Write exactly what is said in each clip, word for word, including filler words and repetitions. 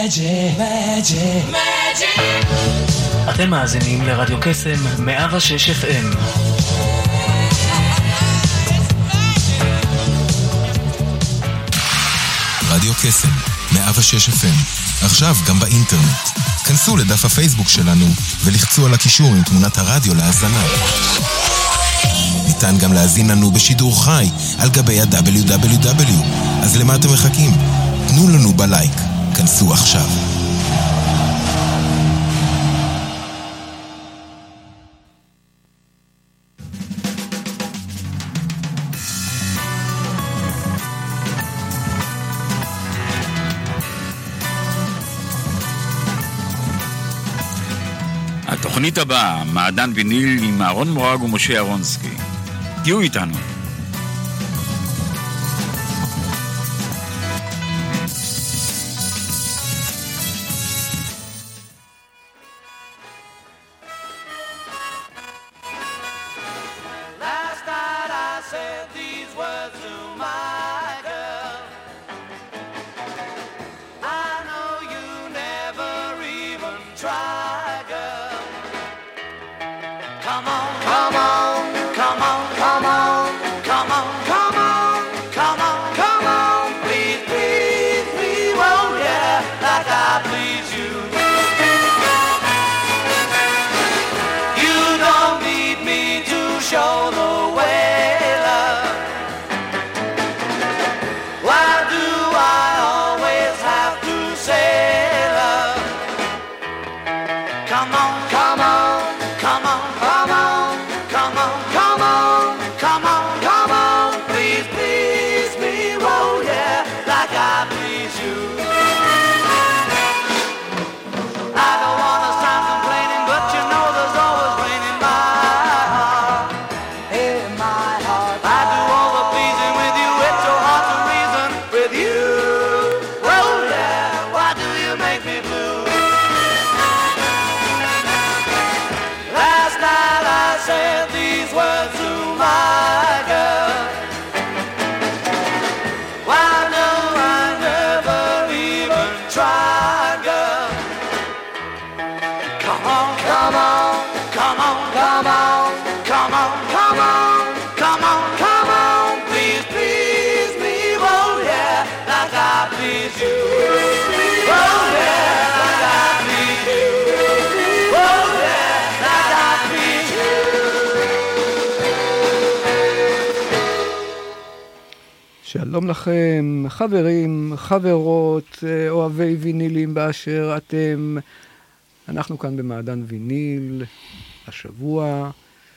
Magic, Magic, Magic. אתם מאזינים לרדיו קסם מאה ושש אף אם. רדיו קסם מאה ושש אף אם, עכשיו גם באינטרנט. כנסו לדף הפייסבוק שלנו ולחצו על הקישור עם תמונת הרדיו להאזנה. ניתן גם להאזין לנו בשידור חי על גבי ה-דאבליו דאבליו דאבליו. אז למה אתם מחכים? תנו לנו בלייק. כנסו עכשיו. התוכנית הבאה, מעדן ויניל עם אהרון מורג ומשה אהרונסקי. תהיו איתנו. שלום לכם, חברים, חברות, אוהבי וינילים באשר אתם. אנחנו כאן במעדן ויניל השבוע,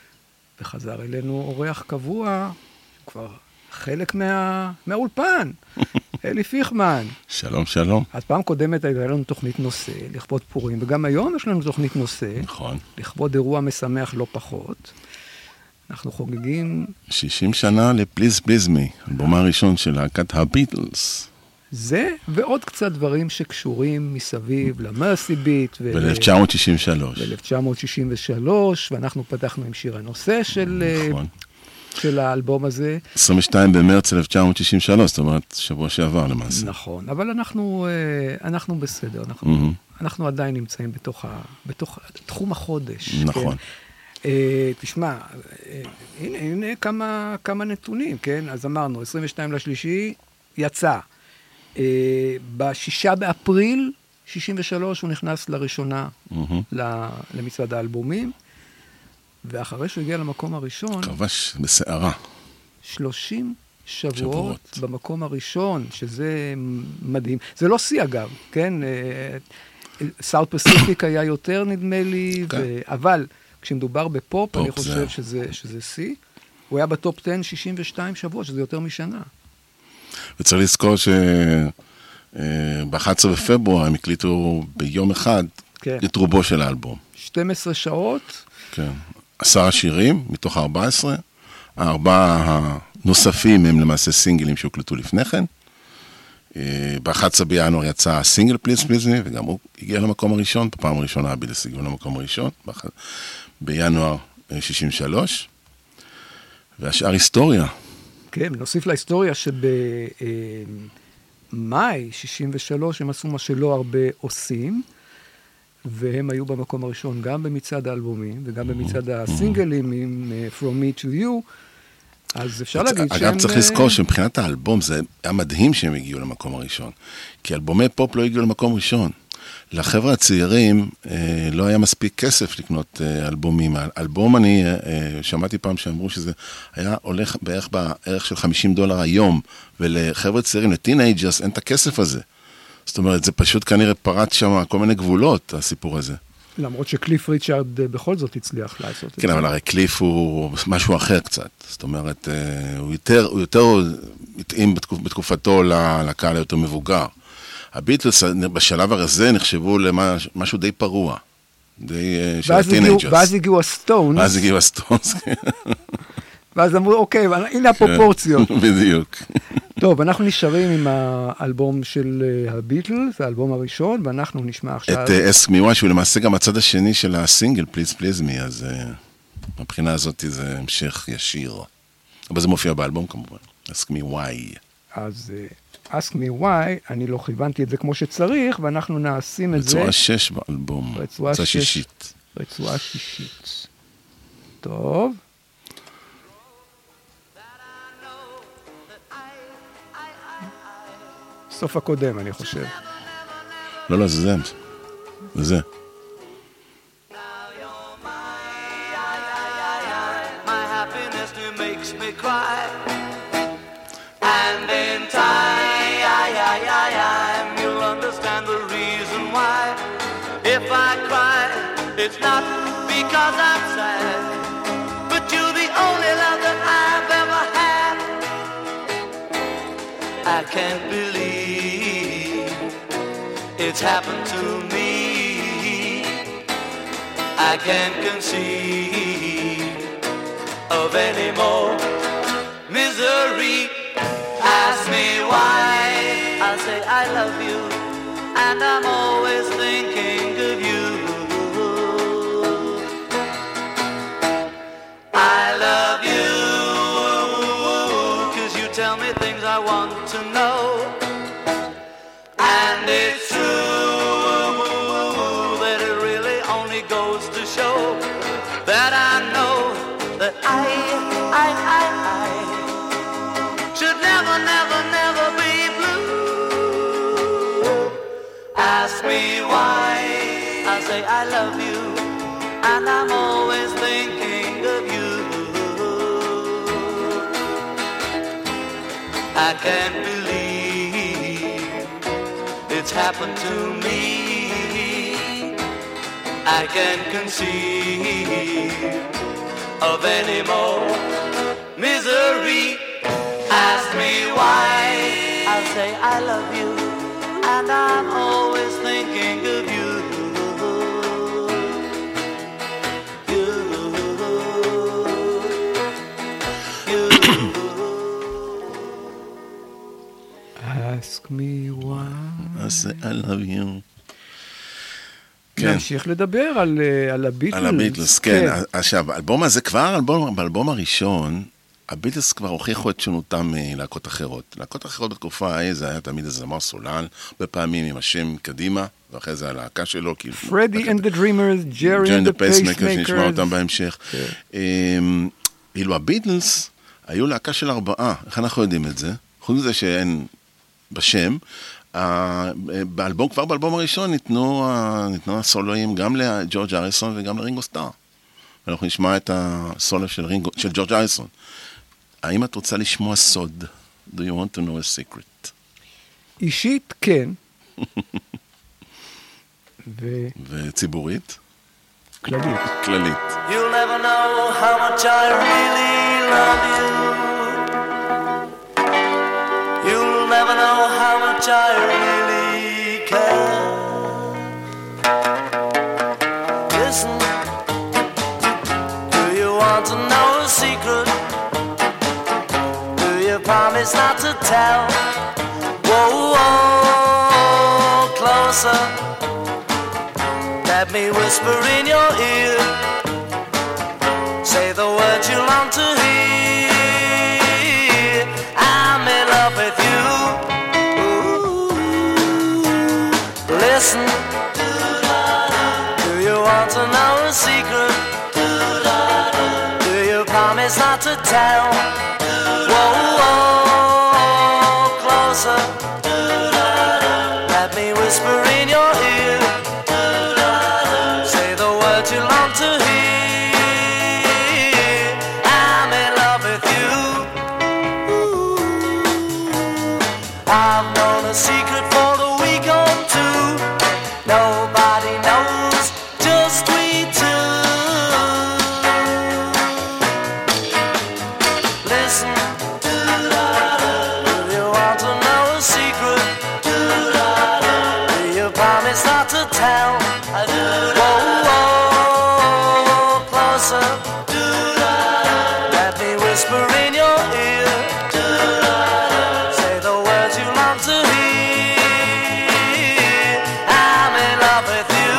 וחזר אלינו אורח קבוע, כבר חלק מה, מהאולפן, אלי פיכמן. שלום, שלום. אז פעם קודמת הייתה לנו תוכנית נושא, לכבוד פורים, וגם היום יש לנו תוכנית נושא. נכון. לכבוד אירוע משמח לא פחות. אנחנו חוגגים... שישים שנה לפליז פליז מי, אלבומה הראשון של להקת הביטלס. זה ועוד קצת דברים שקשורים מסביב למרסי ביט. ב-אלף תשע מאות שישים ושלוש. ב-אלף תשע מאות שישים ושלוש, ואנחנו פתחנו עם שיר הנושא של, נכון. של האלבום הזה. עשרים ושניים במרץ אלף תשע מאות שישים ושלוש, זאת אומרת שבוע שעבר למעשה. נכון, אבל אנחנו, אנחנו בסדר, אנחנו, mm-hmm. אנחנו עדיין נמצאים בתוך, ה, בתוך תחום החודש. נכון. כן? Uh, תשמע, uh, הנה, הנה כמה, כמה נתונים, כן? אז אמרנו, עשרים ושניים לשלישי יצא. Uh, בשישה באפריל שישים ושלוש הוא נכנס לראשונה mm-hmm. למצעד האלבומים, ואחרי שהוא הגיע למקום הראשון... כבש בסערה. שלושים שבועות, שבועות במקום הראשון, שזה מדהים. זה לא שיא אגב, כן? סאוט פסיפיק היה יותר נדמה לי, okay. ו... אבל... כשמדובר בפופ, אני חושב שזה, שזה סי. הוא היה בטופ עשר, שישים ושתיים שבוע, שזה יותר משנה. וצריך לזכור שב-אחד עשר בפברואר הם הקליטו ביום אחד כן. את רובו של האלבום. שתים עשרה שעות. כן. עשרה שירים מתוך ארבע עשרה. הארבעה הנוספים הם למעשה סינגלים שהוקלטו לפני כן. ב-אחד עשר בינואר יצא הסינגל פליז פליז מי, וגם הוא הגיע למקום הראשון, בפעם הראשונה הביטלס הגיעו למקום הראשון, בינואר שישים ושלוש, והשאר היסטוריה. כן, נוסיף להיסטוריה במאי שישים ושלוש הם עשו מה שלא הרבה עושים, והם היו במקום הראשון גם במצעד האלבומים, וגם במצעד הסינגלים עם uh, From Me to You, אז אפשר להגיד שהם... אגב, צריך לזכור שמבחינת האלבום זה היה מדהים שהם הגיעו למקום הראשון, כי אלבומי פופ לא הגיעו למקום ראשון. לחבר'ה הצעירים אה, לא היה מספיק כסף לקנות אה, אלבומים. אלבום אני אה, שמעתי פעם שאמרו שזה היה הולך בערך בערך של חמישים דולר היום, ולחבר'ה צעירים, לטינאג'רס, אין את הכסף הזה. זאת אומרת, זה פשוט כנראה פרט שם כל מיני גבולות, הסיפור הזה. למרות שקליף ריצ'ארד בכל זאת הצליח לעשות את זה. כן, אבל הרי קליף הוא משהו אחר קצת. זאת אומרת, הוא יותר, הוא יותר מתאים בתקופ, בתקופתו לקהל היותר מבוגר. הביטלס בשלב הזה נחשבו למשהו די פרוע. די של הטינג'רס. ואז הגיעו הסטונס. ואז הגיעו הסטונס. ואז אמרו, אוקיי, הנה הפרופורציות. בדיוק. טוב, אנחנו נשארים עם האלבום של הביטלס, האלבום הראשון, ואנחנו נשמע עכשיו... את אסק מי וואי, שהוא למעשה גם הצד השני של הסינגל, פליז פליז מי, אז מבחינה הזאת זה המשך ישיר. אבל זה מופיע באלבום כמובן, אסק מי וואי. אז אסק מי וואי, אני לא כיוונתי את זה כמו שצריך, ואנחנו נעשים את זה... רצועה שש באלבום, רצועה שישית. רצועה שישית. טוב. סוף הקודם, אני חושב. לא, לא, זה זה. זה זה. I can't believe it's happened to me. I can't conceive of any more misery. Ask me why, I say I love you, and I'm always thinking of you. I love you, 'cause you tell me things I want to know, and it's true that it really only goes to show that I know that I, I, I, I should never, never, never be blue. Ask me why, I say I love you, and I'm always thinking of you. I can't believe it's happened to me. I can't conceive of any more misery. Ask me why, I'll say I love you, and I'm always thinking of you. Ask me why. I love you. נמשיך לדבר על, על הביטלס. על הביטלס, כן. כן. עכשיו, האלבום הזה כבר, אלבום, באלבום הראשון, הביטלס כבר הוכיחו את שונותם מלהקות אחרות. להקות אחרות בתקופה ההיא, זה היה תמיד איזה זמר סולן, בפעמים עם השם קדימה, ואחרי זה הלהקה שלו, כאילו... Freddie and the Dreamers, Jerry and the Pacemakers. שנשמע אותם בהמשך. אילו הביטלס היו להקה של ארבעה, איך אנחנו יודעים את זה? חוץ מזה שאין בשם, באלבום, כבר באלבום הראשון ניתנו, ניתנו הסולואים גם לג'ורג' אריסון וגם לרינגו סטאר. ואנחנו נשמע את הסולו של, רינגו, של ג'ורג' אריסון. האם את רוצה לשמוע סוד? Do you want to know a secret? אישית, כן. ו... וציבורית? כללית. כללית. You'll never know how much I really love you. You'll never know how much I really care. Listen, do you want to know a secret? Do you promise not to tell? Whoa, whoa, closer. Let me whisper in your ear. Say the words you long to hear. I'm in love with you. Ooh. to know a secret? Do you promise not to tell? Whoa, whoa, closer. Let me whisper in your ear. Say the words you long to hear. I'm in love with you. I've known a secret for a week or two. Nobody knows, just we two. Listen, do you want to know a secret? Do you promise not to tell? Whoa, whoa, closer. Let me whisper in your ear. Say the words you long to hear. I'm in love with you.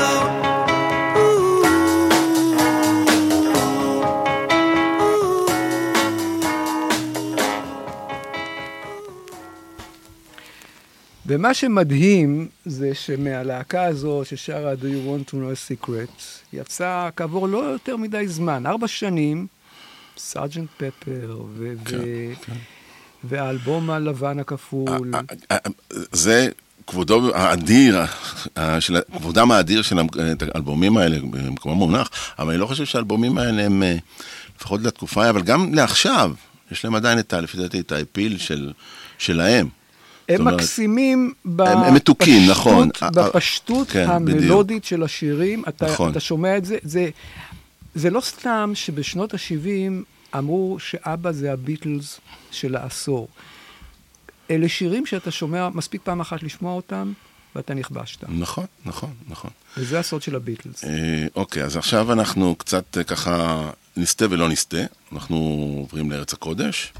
ומה שמדהים זה שמהלהקה הזו ששרה Do You Want to Know a Secret יצא כעבור לא יותר מדי זמן, ארבע שנים, סארג'נט פפר ו- כן, ו- כן. והאלבום הלבן הכפול. זה כבודו האדיר, של- כבודם האדיר של האלבומים האלה, במקומם מונח, אבל אני לא חושב שהאלבומים האלה הם, אה, לפחות לתקופה, אבל גם לעכשיו, יש להם עדיין את ה- לפי דעתי, את האפיל של- שלהם. הם זאת אומרת, מקסימים הם- הם מתוקים, בפשטות- נכון. בפשטות כן, המלודית של השירים. אתה, נכון. אתה שומע את זה, זה, זה לא סתם שבשנות ה-שבעים אמרו שאבא זה הביטלס של העשור. אלה שירים שאתה שומע מספיק פעם אחת לשמוע אותם, ואתה נכבשת. נכון, נכון, נכון. וזה הסוד של הביטלס. אה, אוקיי, אז עכשיו אנחנו קצת אה, ככה נסתה ולא נסתה. אנחנו עוברים לארץ הקודש.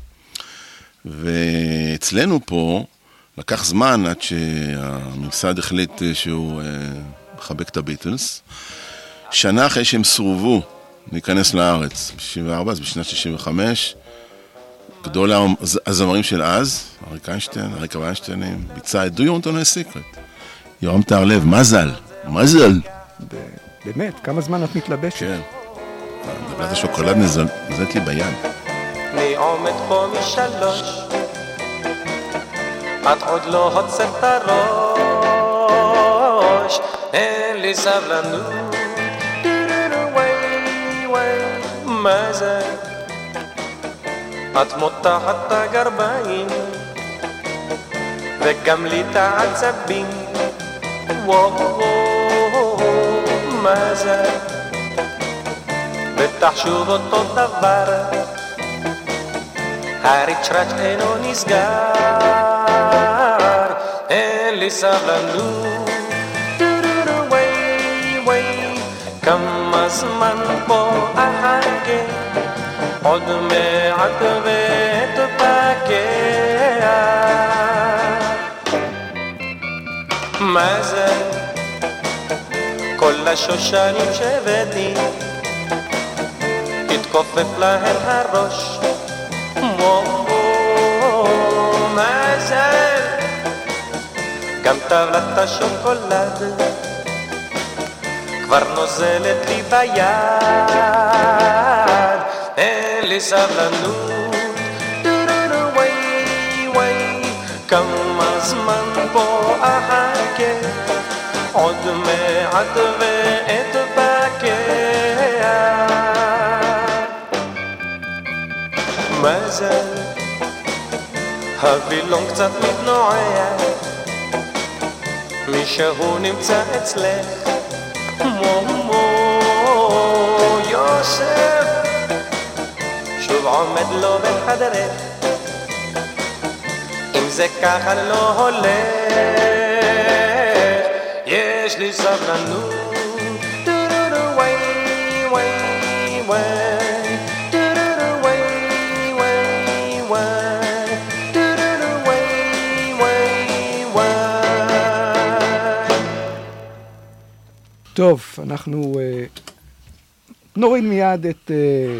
ואצלנו פה לקח זמן עד שהממסד החליט אה, שהוא אה, מחבק את הביטלס. שנה אחרי שהם סורבו להיכנס לארץ, ב-שישים וארבע, אז בשנת שישים וחמש, גדול הז- הזמרים של אז, אריק איינשטיין, אריק איינשטיינים, ביצע את Do You Want to Know a Secret. יורם תהרלב, מזל, מזל. ב- באמת, כמה זמן את מתלבשת? כן. דבלת השוקולד נזלת לי ביד. אני עומד פה משלוש, את עוד לא הוצאת את הראש, אין לי סבלנות, וואי וואי, מה זה? את מותחת את הגרביים, וגם לי את העצבים, וואו וואו, מה זה? בטח שוב אותו דבר, הריצ'רץ' אינו נסגר, אין לי סבלנות, וואי וואי, כמה זמן פה אחכה, עוד מעט ותפקע. מה זה? כל השושנים שבאתי, התכופף להם הראש, מזל, גם טבלת השוקולד כבר נוזלת לי ביד, אין לי סבלנות, וואי וואי, כמה זמן פה אחכה, עוד מעט ואתבקע. מזל, הווילון קצת מתנועע, מישהו נמצא אצלך, מו מו יוסף, שוב עומד לו בחדרך, אם זה ככה לא הולך, יש לי סבלנות, וואי וואי וואי, טוב, אנחנו אה, נוריד מיד את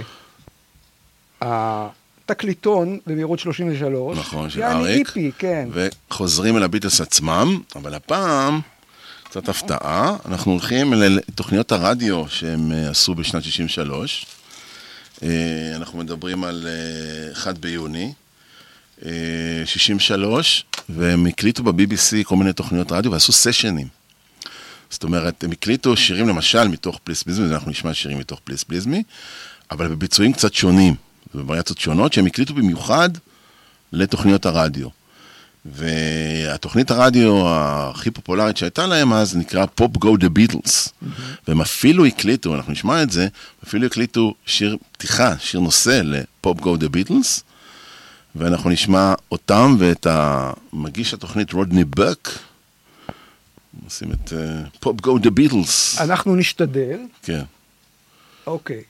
אה, התקליטון במהירות שלושים ושלוש. נכון, של יעני אריק. איפי, כן. וחוזרים אל הביטלס עצמם, אבל הפעם קצת הפתעה. אנחנו הולכים לתוכניות הרדיו שהם עשו בשנת שישים ושלוש. אנחנו מדברים על אחד ביוני, שישים ושלוש, והם הקליטו ב-בי בי סי כל מיני תוכניות רדיו ועשו סשנים. זאת אומרת, הם הקליטו שירים למשל מתוך פליס פליזמי, אנחנו נשמע שירים מתוך פליס פליזמי, אבל בביצועים קצת שונים, בווריאציות שונות, שהם הקליטו במיוחד לתוכניות הרדיו. והתוכנית הרדיו הכי פופולרית שהייתה להם אז נקרא Pop Go The Beatles. והם אפילו הקליטו, אנחנו נשמע את זה, אפילו הקליטו שיר פתיחה, שיר נושא ל-Pop Go The Beatles, ואנחנו נשמע אותם ואת המגיש התוכנית רודני בק, נשים את uh, Pop Go The Beatles. אנחנו נשתדל. כן. אוקיי.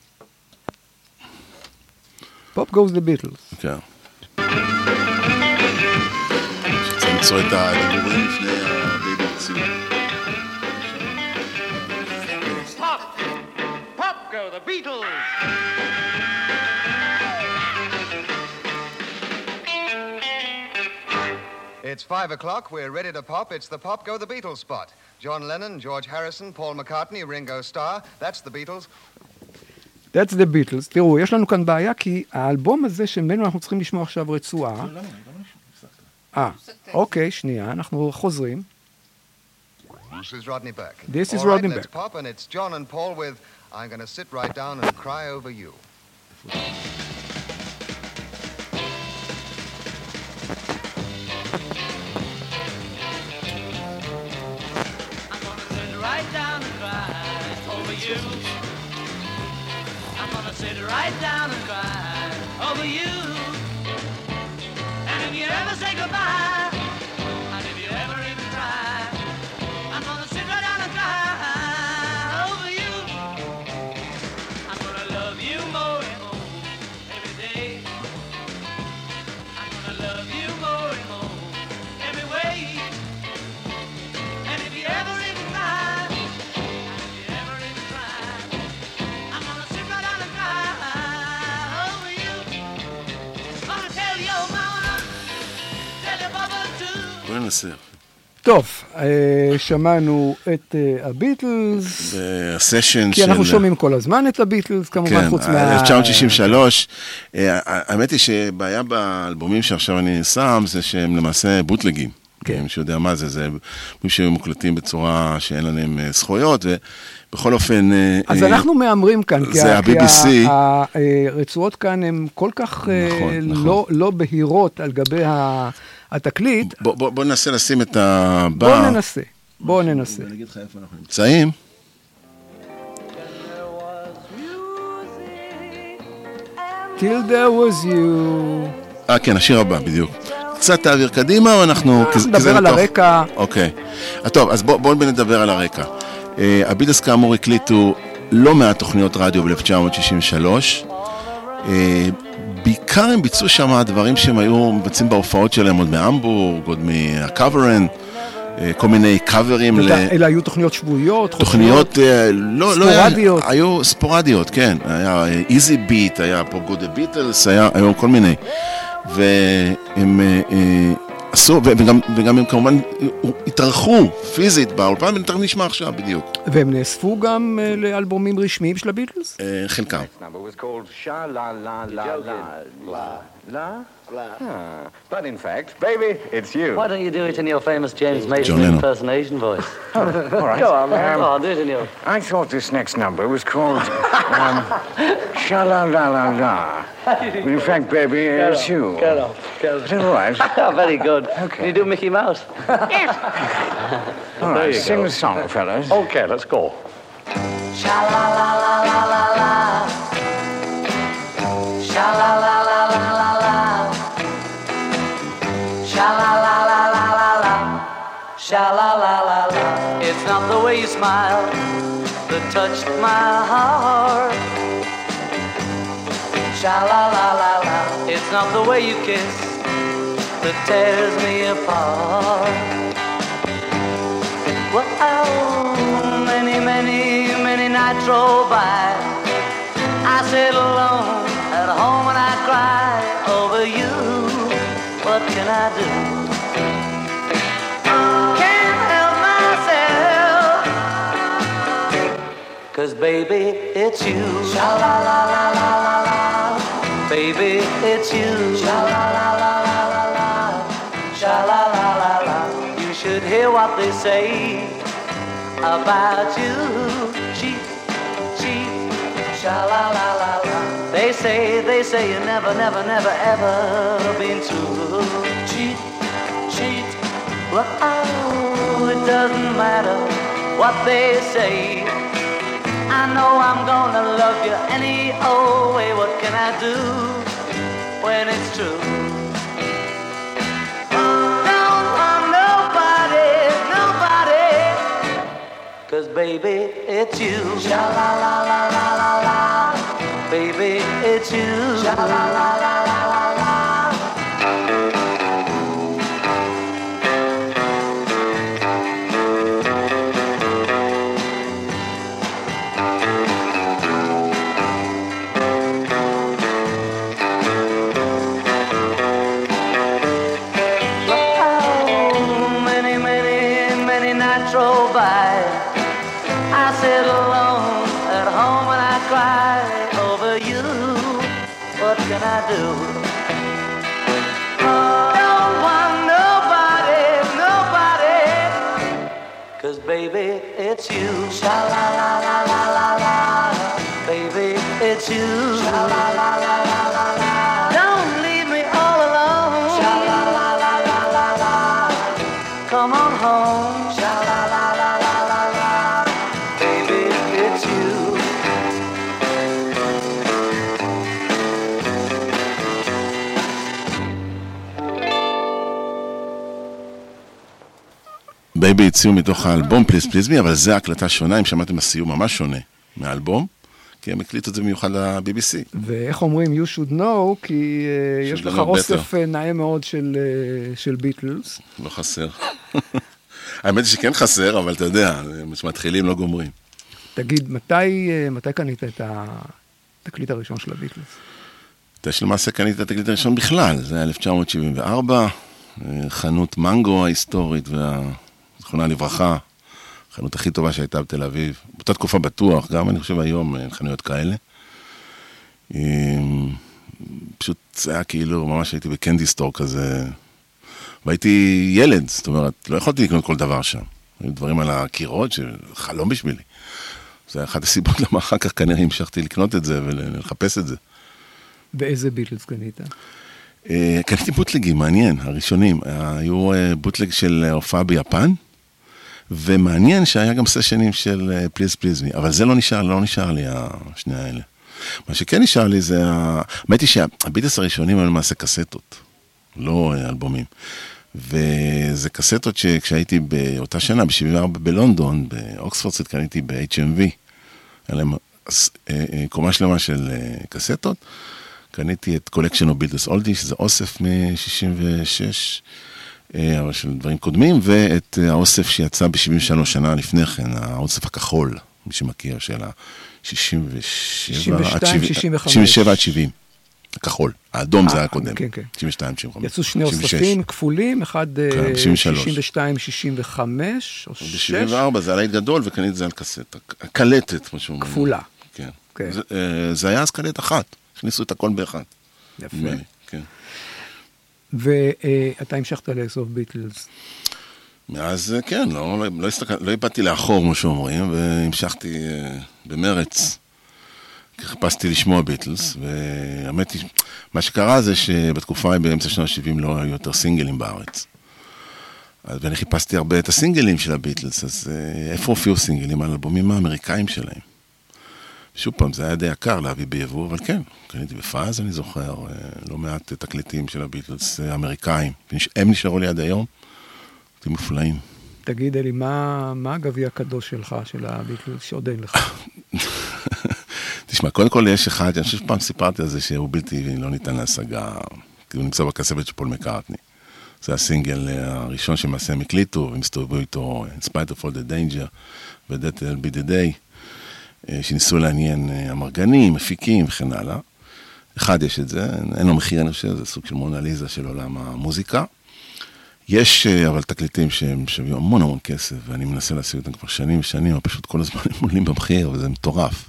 Pop Goes The Beatles. כן. שצריך למצוא את הדיבורים לפני הביטלס. Pop! Pop go the Beatles! It's five o'clock, we're ready to pop. It's the Pop Go the Beatles spot. John Lennon, George Harrison, Paul McCartney, Ringo Starr. That's the Beatles. That's the Beatles. תראו, יש לנו כאן בעיה, כי האלבום הזה שמנו אנחנו צריכים לשמוע עכשיו רצועה. אה, אוקיי, שנייה, אנחנו חוזרים. This is Rodney Burke. This is All right, Rodney let's Burke. pop, and it's John and Paul with I'm Gonna Sit Right Down and Cry Over You. Right down and cry over you. I'm gonna sit right down and cry over you. And if you ever say goodbye, and if you ever even try, I'm gonna sit right down and cry over you. I'm gonna love you more and more every day. I'm gonna love you more and more every way. And if you ever even try, בואי ננסה. טוב, שמענו את הביטלס. והסשן של... כי אנחנו שומעים כל הזמן את הביטלס, כמובן חוץ מה... כן, אלף תשע מאות שישים ושלוש. האמת היא שבעיה באלבומים שעכשיו אני שם, זה שהם למעשה בוטלגים. כן. שיודע מה זה, זה מי שמוקלטים בצורה שאין להם זכויות, ובכל אופן... אז אנחנו מאמרים כאן, כי הרצועות כאן הן כל כך לא בהירות על גבי התקליט. בוא ננסה לשים את הבא. בוא ננסה, בוא ננסה. אני אגיד לך איפה אנחנו נמצאים. Till there was you. אה, כן, השיר הבא, בדיוק. קצת תעביר קדימה, או אנחנו... נדבר על הרקע. אוקיי. טוב, אז בואו נדבר על הרקע. הביטלס כאמור הקליטו לא מעט תוכניות רדיו ב-אלף תשע מאות שישים ושלוש. בעיקר הם ביצעו שם דברים שהם היו מבצעים בהופעות שלהם עוד מהמבורג, עוד מהקאברן, כל מיני קאברים. אלה היו תוכניות שבועיות? תוכניות, לא, ספורדיות? היו ספורדיות, כן. היה איזי ביט, היה פה גוד הביטלס, היו כל מיני. והם עשו, וגם, וגם הם כמובן התארחו פיזית באולפן, ונתכף נשמע עכשיו בדיוק. והם נאספו גם לאלבומים רשמיים של הביטלס? חלקם. Ah, but in fact, baby, it's you. Why don't you do it in your famous James Mason impersonation voice? All right. Go on, man. Um, Go on, do it in your... I thought this next number was called um, Sha-la-la-la-la. In fact, baby, it's you. Get off, get off. Is that all right? Very good. Okay. Can you do Mickey Mouse? Yes. All right, sing go. the song, fellas. Okay, let's go. Sha-la-la-la-la-la-la. Sha-la-la-la-la-la-la. Sha-la-la-la-la-la-la. Sha-la-la-la-la. It's not the way you smile that touched my heart. Sha-la-la-la-la. It's not the way you kiss that tears me apart. Well, many, many, many nights roll by. I sit alone at home and I cry over you. What can I do? Can't help myself. baby, it's you. Sha-la-la-la-la-la-la. Baby, it's you. Sha-la-la-la-la-la-la. Sha-la-la-la-la. You should hear what they say about you. Cheat, cheat, sha-la-la-la-la. They say, they say you never, never, never, ever been true. Cheat, cheat. Well, oh, it doesn't matter what they say. I know I'm gonna love you any old way. What can I do when it's true? Don't want nobody, nobody. 'Cause baby, it's you. Sha-la-la-la-la-la-la. Baby, it's you. Sha-la-la-la-la-la-la. What can I do? Don't want nobody, nobody. 'Cause baby, it's you. Sha-la-la-la-la-la-la. Baby, it's you. Sha-la-la-la-la-la-la. Don't leave me all alone. Sha-la-la-la-la-la-la. Come on home. Sha-la-la-la-la-la-la. Baby, it's you. בייבי הציעו מתוך האלבום פליז פליז מי, אבל זה הקלטה שונה, אם שמעתם הסיום ממש שונה מהאלבום, כי הם הקליטו את זה במיוחד ל-בי בי סי. ואיך אומרים, you should know, כי uh, יש לך אוסף נאה מאוד של, uh, של ביטלס. לא חסר. האמת היא שכן חסר, אבל אתה יודע, מתחילים לא גומרים. תגיד, מתי, מתי קנית את התקליט הראשון של הביטלס? יש למעשה קנית את התקליט הראשון בכלל, זה היה אלף תשע מאות שבעים וארבע, חנות מנגו ההיסטורית והזכונה לברכה, החנות הכי טובה שהייתה בתל אביב, באותה תקופה בטוח, גם אני חושב היום אין חנויות כאלה. פשוט זה היה כאילו, ממש הייתי בקנדי סטור כזה, והייתי ילד, זאת אומרת, לא יכולתי לקנות כל דבר שם. היו דברים על הקירות שחלום בשבילי. זה היה אחת הסיבות למה אחר כך כנראה המשכתי לקנות את זה ולחפש את זה. באיזה ביטלס קנית? קניתי בוטלגים, מעניין, הראשונים. היו בוטלג של הופעה ביפן, ומעניין שהיה גם סשנים של פליז פליז מי, אבל זה לא נשאר, לא נשאר לי השני האלה. מה שכן נשאר לי זה, האמת היא שהביטלס הראשונים היו למעשה קסטות, לא אלבומים. וזה קסטות שכשהייתי באותה שנה, ב-שבעים וארבע בלונדון, באוקספורד, קניתי ב-אייץ' אם וי, היה להם קומה שלמה של קסטות, קניתי את קולקשן אוף ביטלס אולדי, שזה אוסף מ-שישים ושש, אבל של דברים קודמים, ואת האוסף שיצא ב-שבעים ושלוש שנה לפני כן, האוסף הכחול, מי שמכיר, של ה-שישים ושבע עד שבעים. הכחול, האדום זה היה קודם. כן, כן. שישים ושתיים, שישים וחמש. יצאו שני אוספים כפולים, אחד שישים ושתיים, שישים וחמש, או שש. ב-שבעים וארבע זה עלי גדול, וקניתי את זה על קסטה. קלטת, משהו. כפולה. כן. זה היה אז קלט אחת. הכניסו את הכל באחד. יפה. כן. ואתה המשכת לאסוף ביטלס? מאז, כן, לא, לא, הסתכל, לא איבדתי לאחור, כמו שאומרים, והמשכתי במרץ. חיפשתי לשמוע ביטלס, והאמת היא, מה שקרה זה שבתקופה באמצע שנות ה-שבעים לא היו יותר סינגלים בארץ. ואני חיפשתי הרבה את הסינגלים של הביטלס, אז איפה הופיעו סינגלים על אלבומים האמריקאים שלהם? שוב פעם, זה היה די יקר להביא ביבוא, אבל כן, קניתי בפאז, אני זוכר, לא מעט תקליטים של הביטלס האמריקאים, הם נשארו לי עד היום, זה מופלאים. תגיד, אלי, מה, מה הגביע הקדוש שלך, של הביטלס, שעוד אין לך? תשמע, קודם כל יש אחד, אני חושב שפעם סיפרתי על זה שהוא בלתי לא ניתן להשגה, כי הוא נמצא בכספת של פול מקארטני. זה הסינגל הראשון שמעשה הם הקליטו, והם הסתובבו איתו, In Spite of All the Danger, ו-That Will Be the Day, שניסו לעניין המרגנים, מפיקים וכן הלאה. אחד יש את זה, אין לו מחיר, אני חושב, זה סוג של מונליזה של עולם המוזיקה. יש אבל תקליטים שהם שווים המון המון כסף, ואני מנסה להשיג אותם כבר שנים ושנים, אבל פשוט כל הזמן הם עולים במחיר, וזה מטורף.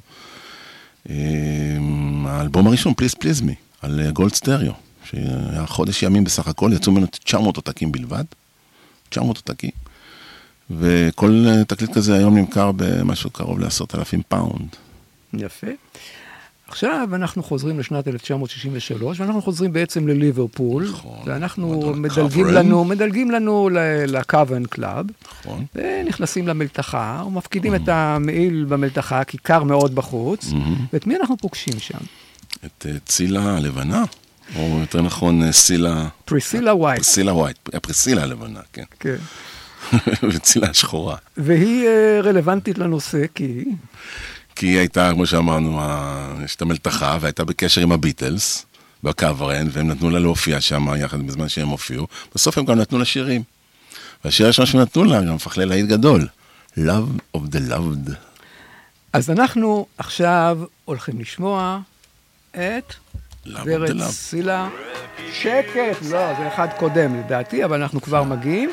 האלבום הראשון, פליז פליז מי, על גולד סטריאו, שהיה חודש ימים בסך הכל, יצאו ממנו תשע מאות עותקים בלבד, תשע מאות עותקים, וכל תקליט כזה היום נמכר במשהו קרוב לעשרת אלפים פאונד. יפה. עכשיו אנחנו חוזרים לשנת אלף תשע מאות שישים ושלוש, ואנחנו חוזרים בעצם לליברפול, נכון, ואנחנו מדלגים לנו, מדלגים לנו לקאברן קלאב, נכון. ונכנסים למלתחה, ומפקידים את המעיל במלתחה, כי קר מאוד בחוץ, ואת מי אנחנו פוגשים שם? את צילה הלבנה, או יותר נכון סילה... פריסילה ווייט. פריסילה ווייט, פריסילה הלבנה, כן. כן. וצילה השחורה. והיא רלוונטית לנושא, כי... כי היא הייתה, כמו שאמרנו, יש את המלתחה, והייתה בקשר עם הביטלס, בקאברן, והם נתנו לה להופיע שם, יחד בזמן שהם הופיעו. בסוף הם גם נתנו לה שירים. והשיר הראשון שהם נתנו לה, גם הפך להיט גדול. Love of the Loved. אז אנחנו עכשיו הולכים לשמוע את גברת סילה. שקט, לא, זה אחד קודם לדעתי, אבל אנחנו כבר מגיעים.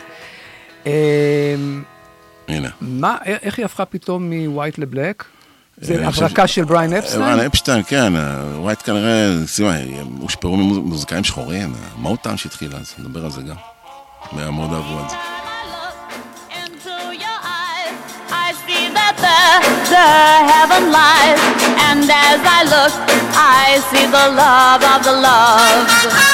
הנה. מה, איך היא הפכה פתאום מווייט לבלק? זה הברקה של בריין אפשטיין? בריין אפשטיין, כן. ווייט כנראה, סימה, הושפעו ממוזיקאים שחורים, מוטאון שהתחילה, אז נדבר על זה גם. מאוד אהבו את זה. The heaven lies, and as I look, I see the love of the loved.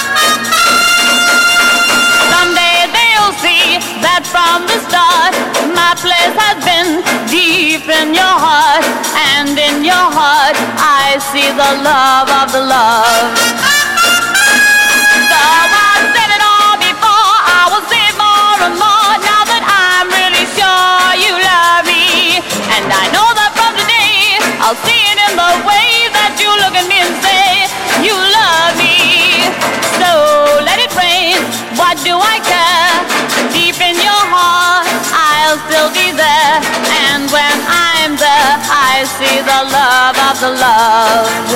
Someday they'll see that from the start, my place has been deep in your heart, and in your heart, I see the love of the loved. Though I said it all before, I will say it more and more, now that I'm really sure you love me, and I know that from today, I'll see it in the way that you look at me and say, you love me. So let it rain, what do I care? Deep in your heart, I'll still be there, and when I'm there, I see the love of the loved.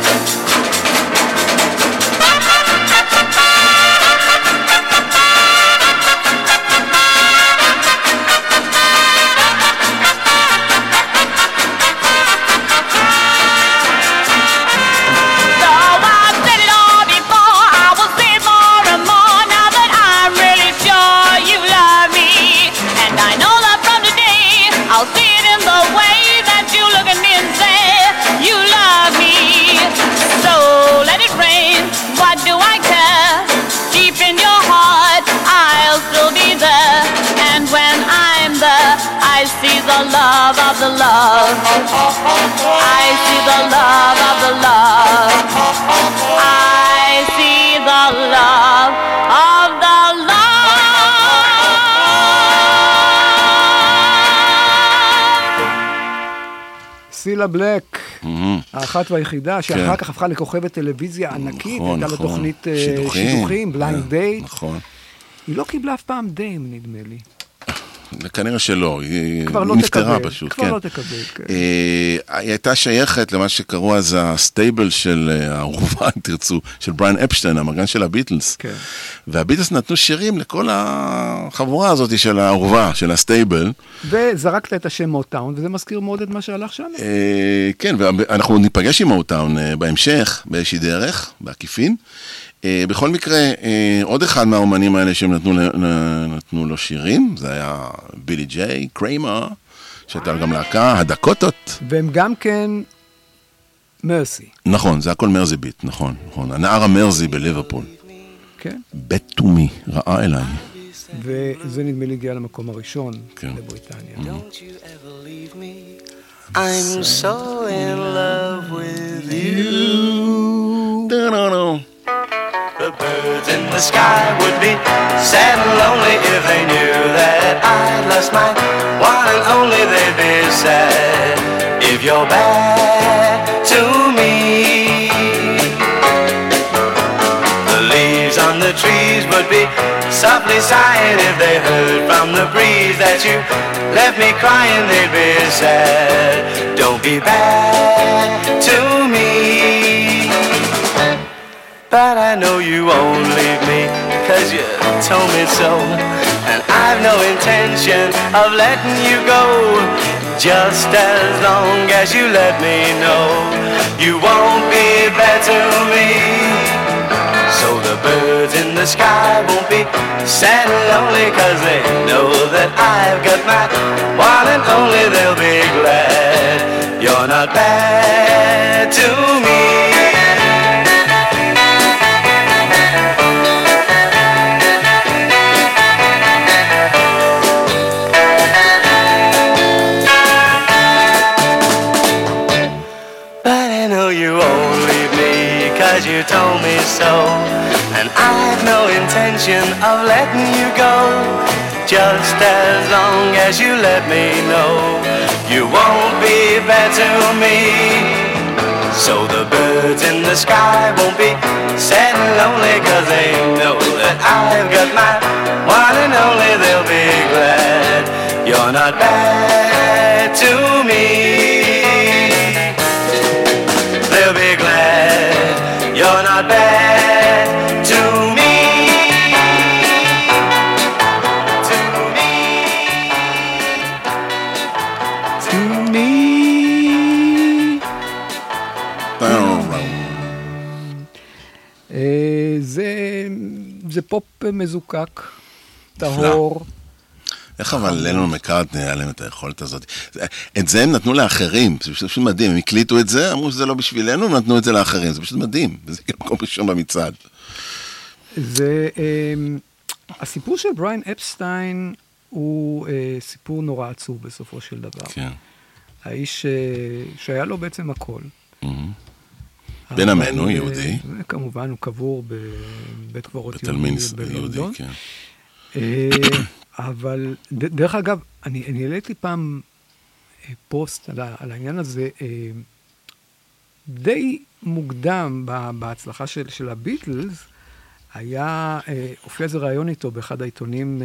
I'll see it in the way that you look at me and say, you love me. So let it rain, what do I care? Deep in your heart, I'll still be there. And when I'm there, I see the love of the love. I see the love of the love. I see the love of the love. סילה בלק, האחת והיחידה, שאחר כך הפכה לכוכבת טלוויזיה ענקית, הייתה לה תוכנית שידוכים, בליינד דייט. נכון. היא לא קיבלה אף פעם דיים, נדמה לי. כנראה שלא, היא נפטרה פשוט. כבר לא תקבל, כן. היא הייתה שייכת למה שקראו אז הסטייבל של האהובה, אם תרצו, של בריין אפשטיין, המגן של הביטלס. כן. והביטלס נתנו שירים לכל החבורה הזאת של האהובה, של הסטייבל. וזרקת את השם מוטאון, וזה מזכיר מאוד את מה שהלך שם. כן, ואנחנו ניפגש עם מוטאון בהמשך, באיזושהי דרך, בעקיפין. בכל מקרה, עוד אחד מהאומנים האלה שהם נתנו, נתנו לו שירים, זה היה בילי ג'יי, קריימר, שהייתה גם להקה, הדקוטות. והם גם כן מרסי. נכון, זה הכל מרזי ביט, נכון, נכון. הנער המרזי בליברפול. כן. בית תומי, ראה אליי. וזה נדמה לי הגיע למקום הראשון לבריטניה. I'm so in love with you. The birds in the sky would be sad and lonely if they knew that I lost my one and only. They'd be sad if you're back to me. The leaves on the trees would be softly sighing if they heard from the breeze that you left me crying. They'd be sad. Don't be bad to me. But I know you won't leave me 'cause you told me so. And I've no intention of letting you go, just as long as you let me know you won't be bad to me. So the birds in the sky won't be sad and lonely, 'cause they know that I've got my one and only. They'll be glad you're not bad to me. But I know you won't leave me, 'cause you told me so. And I've no intention of letting you go, just as long as you let me know you won't be bad to me. So the birds in the sky won't be sad and lonely, 'cause they know that I've got my one and only. They'll be glad you're not bad to me. They'll be glad you're not bad to me. To me. To me. זה, זה פופ מזוקק, טהור. איך אבל לנון מקארטני היה להם את היכולת הזאת. את זה הם נתנו לאחרים, זה פשוט מדהים. הם הקליטו את זה, אמרו שזה לא בשבילנו, נתנו את זה לאחרים. זה פשוט מדהים, וזה כאילו מקום ראשון במצעד. זה, הסיפור של בריין אפסטיין הוא סיפור נורא עצוב בסופו של דבר. כן. האיש שהיה לו בעצם הכל. בן עמנו, יהודי. כמובן, הוא קבור בבית קברות יהודי בלונדון. אבל דרך אגב, אני העליתי פעם פוסט על העניין הזה, די מוקדם בהצלחה של הביטלס, היה, הופיע איזה רעיון איתו באחד העיתונים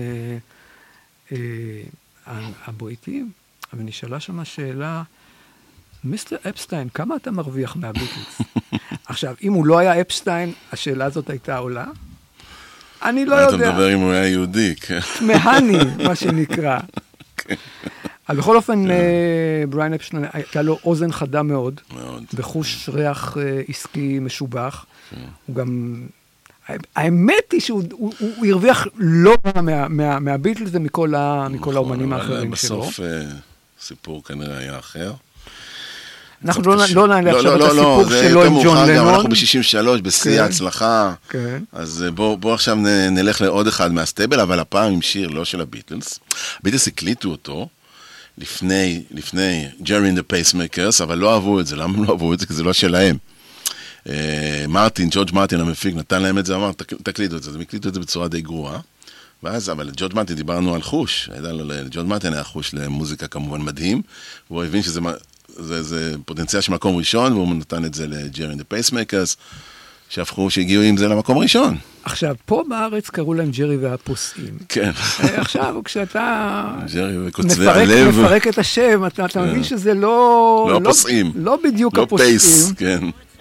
הבריטיים, אבל נשאלה שם שאלה, מיסטר אפסטיין, כמה אתה מרוויח מהביטלס? עכשיו, אם הוא לא היה אפסטיין, השאלה הזאת הייתה עולה? אני לא יודע. אתה מדבר אם הוא היה יהודי, כן. מהני, מה שנקרא. אבל בכל אופן, בריין אפסטיין, הייתה לו אוזן חדה מאוד, וחוש ריח עסקי משובח. הוא גם... האמת היא שהוא הרוויח לא מהביטלס ומכל האומנים האחרים שלו. בסוף סיפור כנראה היה אחר. אנחנו לא נעלה עכשיו את הסיפור שלו עם ג'ון לנון. אנחנו ב-שישים ושלוש, בשיא ההצלחה. אז בואו עכשיו נלך לעוד אחד מהסטייבל, אבל הפעם עם שיר לא של הביטלס. הביטלס הקליטו אותו לפני, לפני Jerry and the Pacemakers, אבל לא אהבו את זה. למה הם לא אהבו את זה? כי זה לא שלהם. מרטין, ג'ורג' מרטין המפיק, נתן להם את זה, אמר, תקליטו את זה. הם הקליטו את זה בצורה די גרועה. ואז, אבל לג'ורג' מרטין דיברנו על חוש. לג'ורג' מרטין היה חוש למוזיקה כמובן מדהים, והוא הבין שזה זה, זה פוטנציאל של מקום ראשון, והוא נתן את זה לג'רי and the Pacemakers, שהפכו שהגיעו עם זה למקום ראשון. עכשיו, פה בארץ קראו להם ג'רי והפוסעים. כן. עכשיו, כשאתה מפרק, מפרק את השם, אתה, אתה מבין שזה לא... לא הפוסעים. לא, לא בדיוק לא הפוסעים. פייס, כן.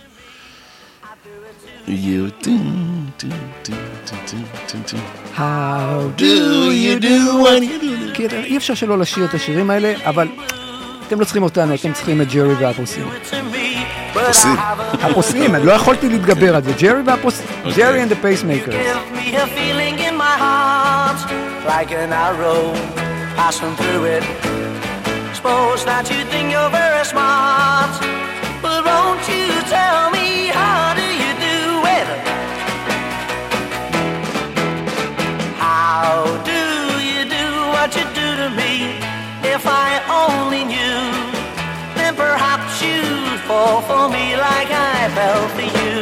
You do, do, do, do, do, do. How do you do what you do? כי אי אפשר שלא לשיר את השירים האלה, אבל... אתם לא צריכים אותנו, אתם צריכים את ג'רי והפוסעים. הפוסעים. הפוסעים, לא יכולתי להתגבר על זה. ג'רי והפוסעים. ג'רי and the Pacemakers. Give me a feeling in my heart, like an arrow passing through it. Suppose that you think you're very smart, but won't you tell me how do you do it? How do you do what you do to me? If I only knew, then perhaps you'd fall for me like I fell for you.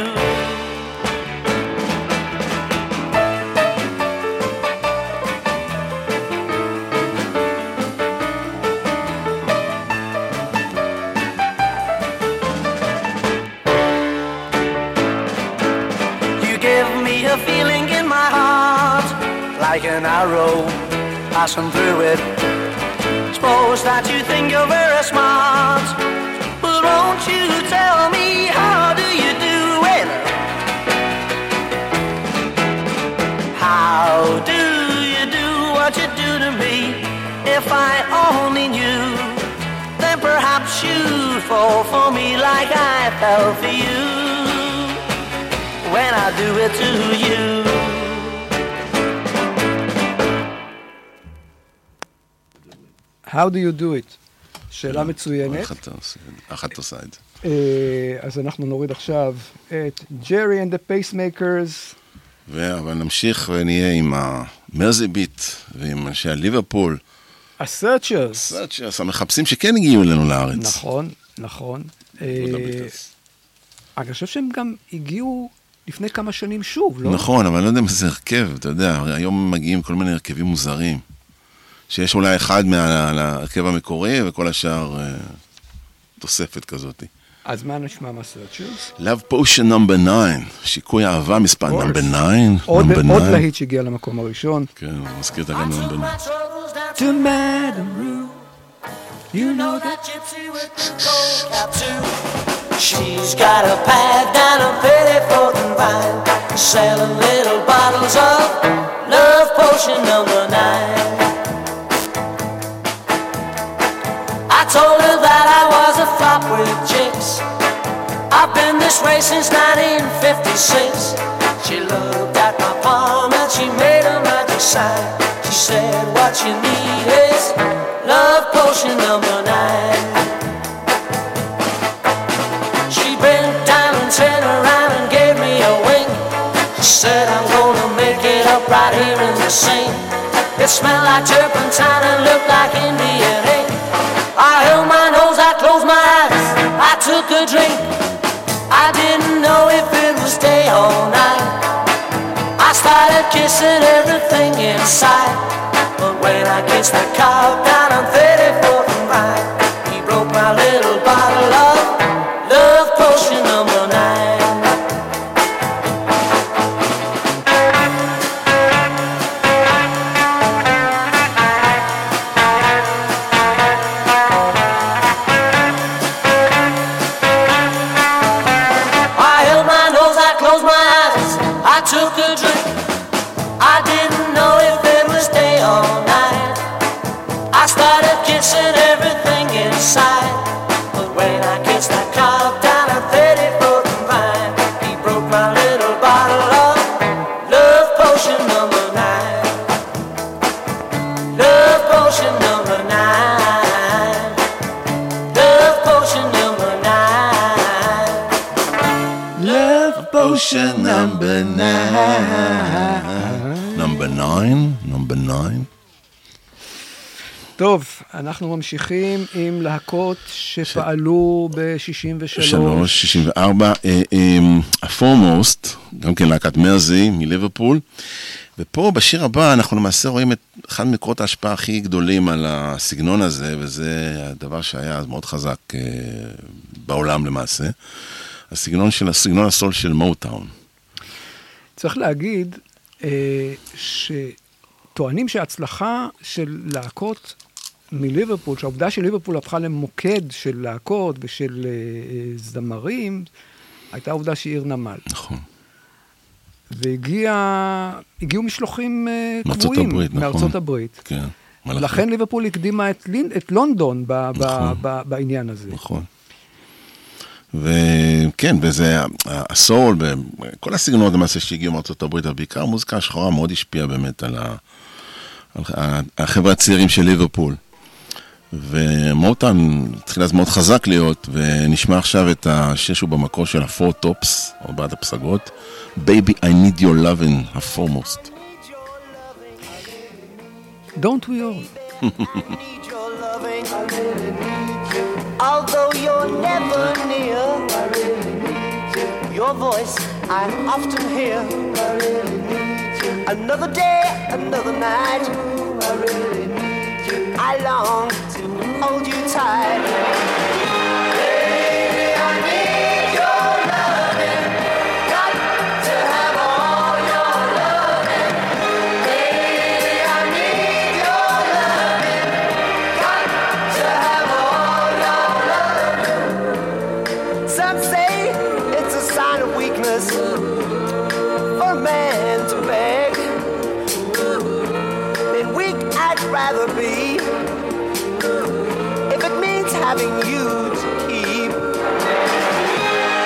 You give me a feeling in my heart, like an arrow passing through it. Suppose that you think you're very smart, but won't you tell me how do you do it? fell for you when I do it to you. How do you do it? שאלה מצוינת. איך את עושה את זה? אז אנחנו נוריד עכשיו את ג'רי and the Pacemakers. אבל נמשיך ונהיה עם המרזי ביט ועם אנשי הליברפול. הסרצ'רס. הסרצ'רס, המחפשים שכן הגיעו אלינו לארץ. נכון, נכון. אני חושב שהם גם הגיעו לפני כמה שנים שוב, לא? נכון, אבל אני לא יודע מה זה הרכב, אתה יודע, היום מגיעים כל מיני הרכבים מוזרים. שיש אולי אחד מהרכב המקורי, וכל השאר תוספת כזאת. אז מה נשמע מהסרצ'רס? Love Potion נאמבר תשע, שיקוי אהבה מספר נאמבר תשע. עוד להיט שהגיע למקום הראשון. כן, מזכיר את הגן נאמבר תשע. To Madame Rue, you know that gypsy with the gold cap too. She's got a pad down on thirty-fourth and Vine, selling little bottles of Love Potion number nine. I told her that I was a flop with chicks. I've been this way since nineteen fifty-six. She looked at my palm and she made a magic sign. She said, what you need is Love Potion number nine. She bent down and turned around and gave me a wink. She said, I'm gonna make it up right here in the sink. It smelled like turpentine and looked like Indian ink. I held my nose, I closed my eyes, I took a drink. I didn't know if it was day or night. I started kissing everything inside. But when I kissed the cow down on thirty-fourth and Vine, he broke my little bottle of Love Potion number nine. I took a drink. I didn't know if it was day or night. I started kissing everything inside. But when I kissed that cow down at thirty-fourth and Vine, he broke my little bottle of Love Potion number nine. Love Potion number nine. Love Potion number nine. Love Potion number nine. number nine, number nine. טוב, אנחנו ממשיכים עם להקות שפעלו ב-שישים ושלוש. שישים וארבע. הפורמוסט, גם כן להקת מרזי מליברפול. ופה בשיר הבא אנחנו למעשה רואים את אחד מקורות ההשפעה הכי גדולים על הסגנון הזה, וזה הדבר שהיה אז מאוד חזק בעולם למעשה. הסגנון של הסגנון הסול של מוטאון. צריך להגיד אה, שטוענים שההצלחה של להקות מליברפול, שהעובדה של ליברפול הפכה למוקד של להקות ושל אה, זמרים, הייתה עובדה שהיא עיר נמל. נכון. והגיעו משלוחים אה, קבועים הברית, מארצות נכון. הברית. כן. לכן ליברפול הקדימה את, את לונדון ב, נכון. ב, ב, בעניין הזה. נכון. וכן, וזה הסול, כל הסגנונות למעשה שהגיעו מארצות הברית, אבל בעיקר המוזיקה השחורה מאוד השפיעה באמת על, ה, על החבר'ה הצעירים של ליברפול. ומוטאון התחיל אז מאוד חזק להיות, ונשמע עכשיו את השיר שהוא במקור של הפור טופס, או בעד הפסגות, Baby I Need Your Lovin', הפורמוסט. Don't we all? Although you're never near, your voice I often hear. Another day, another night, I long to hold you tight. Baby, I need your loving, got to have all your loving. Baby, I need your loving, got to have all your loving. Some say it's a sign of weakness for a man to beg. Then weak I'd rather be, if it means having you to keep.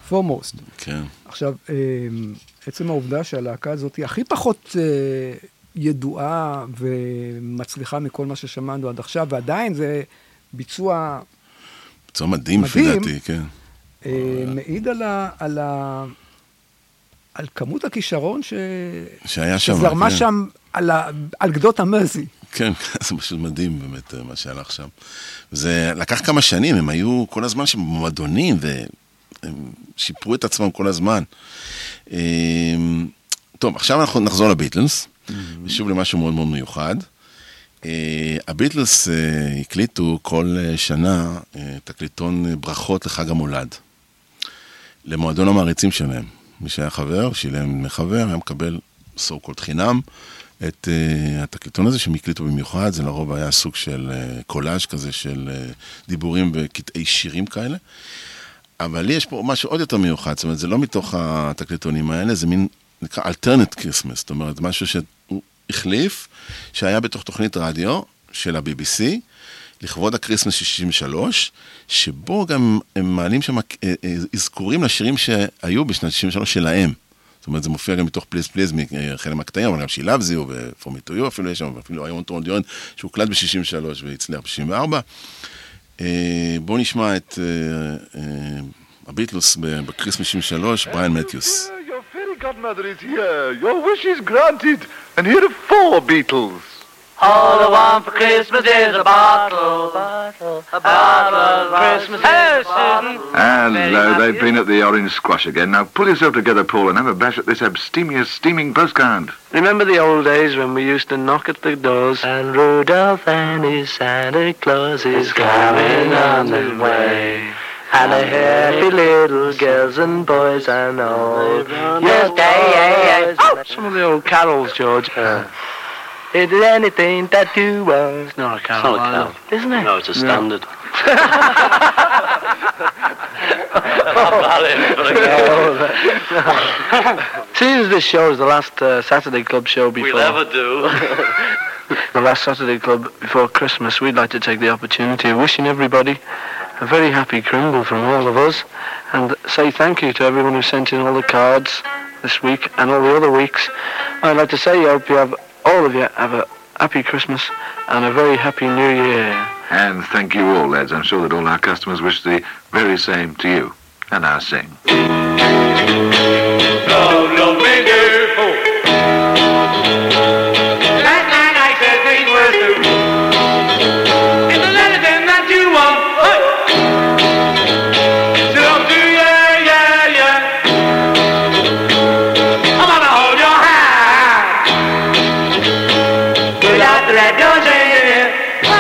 foremost. כן. עכשיו, עצם העובדה שהלהקה הזאת היא הכי פחות ידועה ומצליחה מכל מה ששמענו עד עכשיו, ועדיין זה ביצוע... ביצוע מדהים, לפי דעתי, כן. מעיד על ה... על ה... על כמות הכישרון ש... שהיה שם, שזרמה כן. שם על, ה... על גדות המרזי. כן, זה פשוט מדהים באמת מה שהלך שם. זה לקח כמה שנים, הם היו כל הזמן שם במועדונים, והם שיפרו את עצמם כל הזמן. טוב, עכשיו אנחנו נחזור לביטלס, ושוב למשהו מאוד מאוד מיוחד. הביטלס הקליטו כל שנה תקליטון ברכות לחג המולד, למועדון המעריצים שלהם. מי שהיה חבר, שילם מחבר, היה מקבל סו קולד חינם, את uh, התקליטון הזה שהם הקליטו במיוחד, זה לרוב היה סוג של uh, קולאז' כזה של uh, דיבורים וקטעי שירים כאלה, אבל לי יש פה משהו עוד יותר מיוחד, זאת אומרת, זה לא מתוך התקליטונים האלה, זה מין, נקרא alternate Christmas, זאת אומרת, משהו שהוא החליף, שהיה בתוך תוכנית רדיו של ה-בי בי סי, לכבוד הקריסמס שישים ושלוש, שבו גם הם מעלים שם אזכורים לשירים שהיו בשנת שישים ושלוש שלהם. זאת אומרת, זה מופיע גם מתוך פליז פליז, חלק מהקטעים, אבל גם She Loves You ו-For Me To You אפילו יש שם, ואפילו I Want To Hold You On, שהוא קלט ב-שישים ושלוש והצליח ב-שישים וארבע. בואו נשמע את הביטלס בקריסמס שישים ושלוש, בריאן מתיוס. Your fairy godmother is here, your wish is granted, and here are four Beatles. All I want for Christmas is a bottle, bottle, a bottle of Christmas. Hello, Susan. Hello, they've been at the Orange Squash again. Now pull yourself together, Paul, and have a bash at this abstemious, steaming postcard. Remember the old days when we used to knock at the doors? And Rudolph and his Santa Claus is coming on the way. And the happy little girls and boys I know. Yes, day, oh, some of the old carols, George. Uh. Is there anything that you want? It's not a carol. It's not a carol. Isn't it? No, it's a standard. Seeing as this show is the last uh, Saturday Club show before... We'll ever do. the last Saturday Club before Christmas, we'd like to take the opportunity of wishing everybody a very happy Crimble from all of us, and say thank you to everyone who sent in all the cards this week and all the other weeks. I'd like to say I hope you have... all of you have a happy Christmas and a very happy New Year. And thank you all, lads. I'm sure that all our customers wish the very same to you. And I'll sing. Love, love me, beautiful. Last night I said things were through. It's a letter then that you want. Hey! So don't do yeah, yeah, yeah. I'm gonna hold your hand. Without the red doors in it.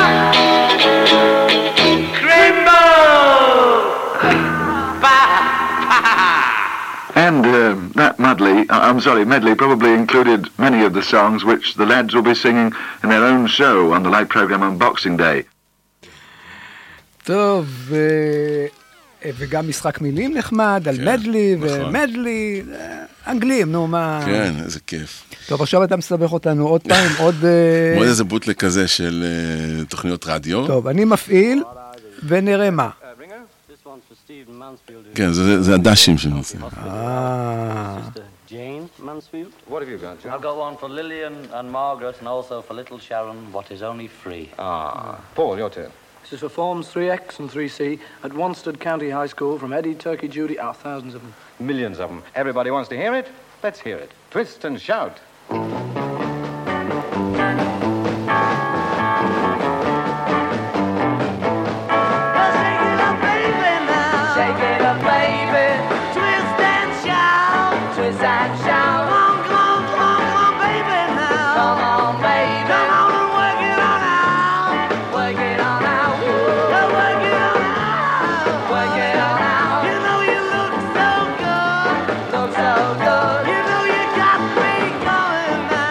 And uh, that medley, I'm sorry, medley probably included many of the songs which the lads will be singing in their own show on the live program on Boxing Day. טוב, וגם משחק מילים נחמד, על מדלי ומדלי, אנגלים, נו מה... כן, איזה כיף. טוב, עכשיו אתה מסבך אותנו עוד פעם, עוד... עוד איזה בוטלג כזה של תוכניות רדיו. טוב, אני מפעיל, ונראה מה. כן, זה הדשים שנושא. Jane Mansfield. What have you got, John? I've got one for Lillian and Margaret, and also for little Sharon, what is only free. Ah. Paul, your turn. This is for forms three X and three C at Wanstead County High School from Eddie, Turkey, Judy, oh, thousands of them. Millions of them. Everybody wants to hear it? Let's hear it. Twist and shout. So good, you know you got me going now.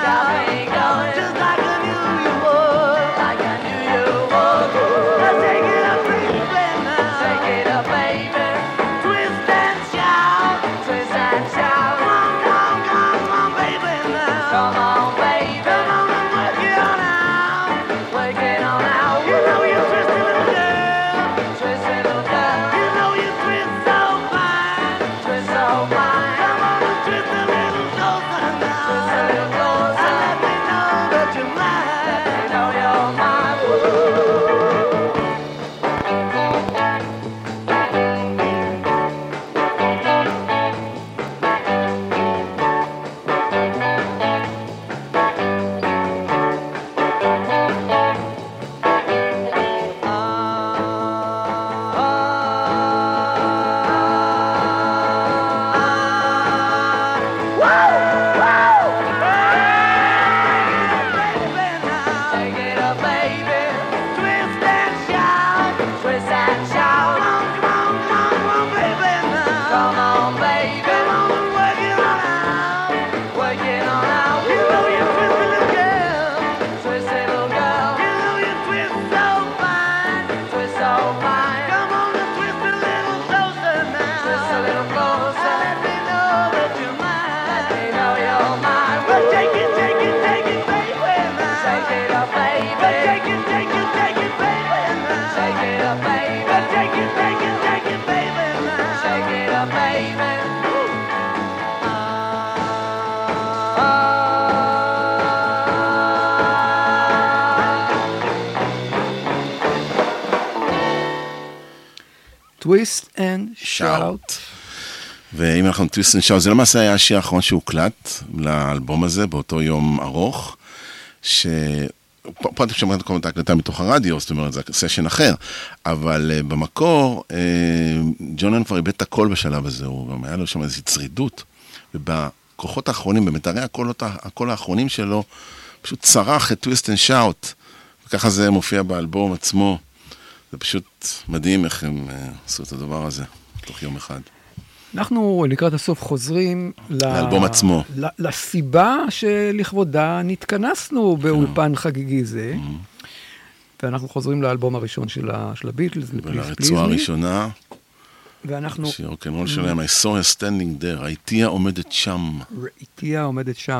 Twist and Shout. ואם אנחנו טוויסט אנד שאוט, זה למעשה היה השיר האחרון שהוקלט לאלבום הזה, באותו יום ארוך, ש... פה אתם שמעת כל מיני הקלטה מתוך הרדיו, זאת אומרת, זה סשן אחר, אבל uh, במקור, uh, ג'ון לנון כבר איבד את הכל בשלב הזה, הוא גם היה לו שם איזושהי צרידות, ובכוחות האחרונים, במתארי הקולות, הקול האחרונים שלו, פשוט צרח את טוויסט אנד שאוט, וככה זה מופיע באלבום עצמו, זה פשוט מדהים איך הם uh, עשו את הדבר הזה, תוך יום אחד. אנחנו לקראת הסוף חוזרים לאלבום עצמו. לסיבה שלכבודה נתכנסנו באולפן חגיגי זה, ואנחנו חוזרים לאלבום הראשון של הביטלס, ולרצועה הראשונה, ואנחנו... שיר רוקנרול שלהם, I saw her standing there, ראיתיה עומדת שם. ראיתיה עומדת שם.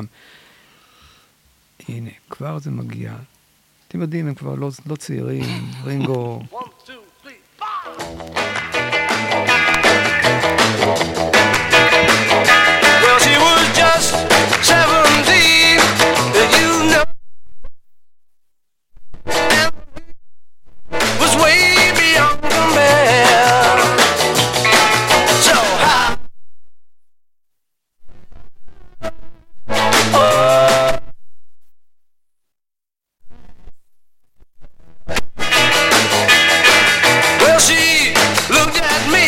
הנה, כבר זה מגיע. אתם יודעים, הם כבר לא צעירים, רינגו... Well, she was just seventeen, you know, and was way beyond compare. So how? Oh. Well, she looked at me.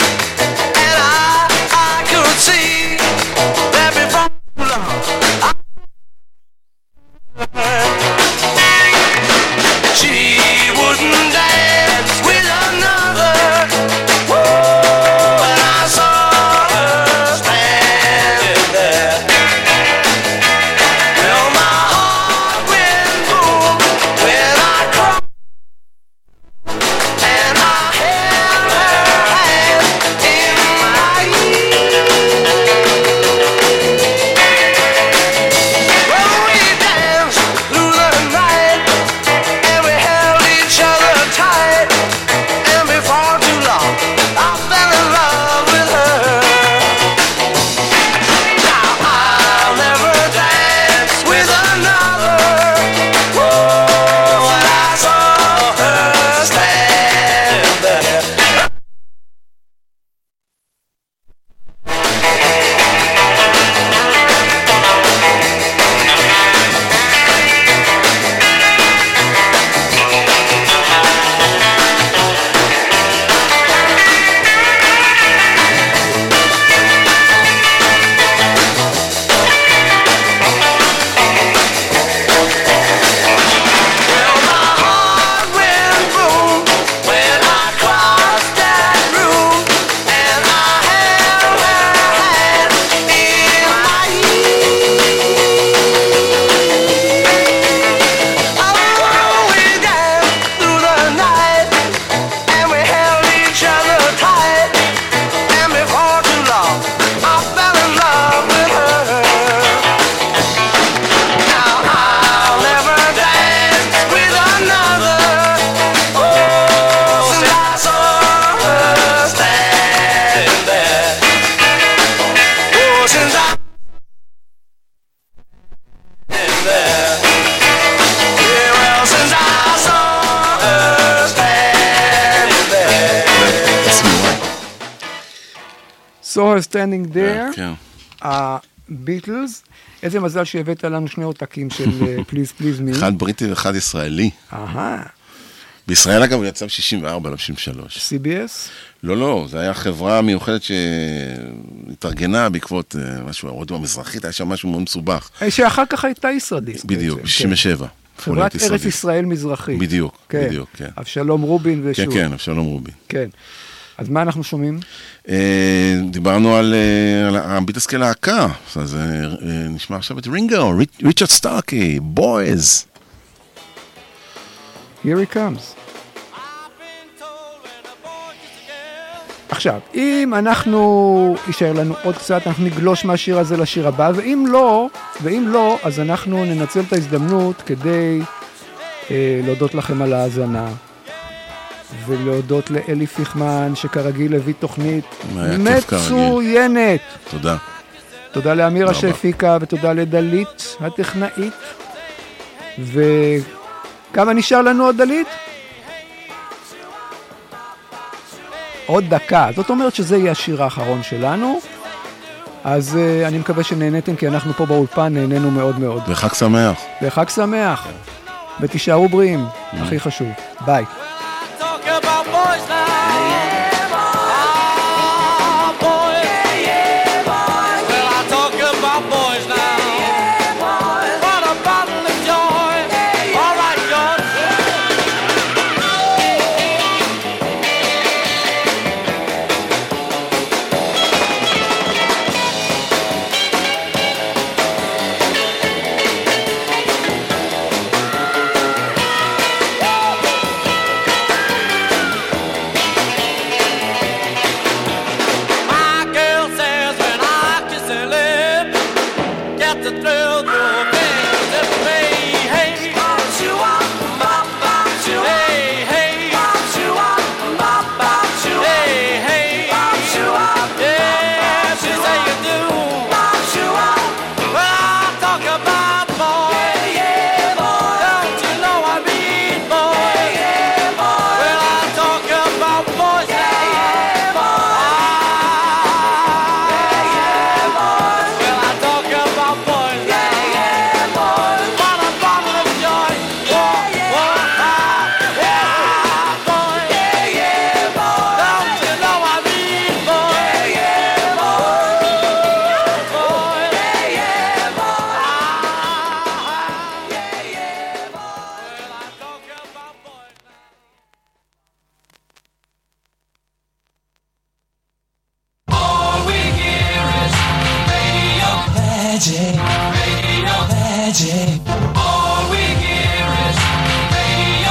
saw her standing there, הביטלס, איזה מזל שהבאת לנו שני עותקים של פליז פליז מי. אחד בריטי ואחד ישראלי. אהה. בישראל אגב הוא יצא ב-שישים וארבע, לא ב-שישים ושלוש. סי בי אס? לא, לא, זה היה חברה מיוחדת שהתארגנה בעקבות משהו, הרודו המזרחית, היה שם משהו מאוד מסובך. שאחר כך הייתה ישראליסט. בדיוק, ב-שישים ושבע. חברת ארץ ישראל מזרחית. בדיוק, בדיוק, כן. אבשלום רובין ושוב. כן, כן, אבשלום רובין. כן. אז מה אנחנו שומעים? דיברנו על הביטלס כלהקה, אז נשמע עכשיו את רינגו, ריצ'רד סטארקי, בויז. Here he comes. עכשיו, אם אנחנו, יישאר לנו עוד קצת, אנחנו נגלוש מהשיר הזה לשיר הבא, ואם לא, ואם לא, אז אנחנו ננצל את ההזדמנות כדי אה, להודות לכם על ההאזנה, ולהודות לאלי פיכמן, שכרגיל הביא תוכנית מצוינת. תודה. תודה לאמירה שהפיקה, ותודה לדלית הטכנאית. וכמה נשאר לנו עוד דלית? עוד דקה. זאת אומרת שזה יהיה השיר האחרון שלנו. אז uh, אני מקווה שנהנתם, כי אנחנו פה באולפן נהנינו מאוד מאוד. וחג שמח. וחג שמח. ותישארו בריאים, הכי חשוב. ביי.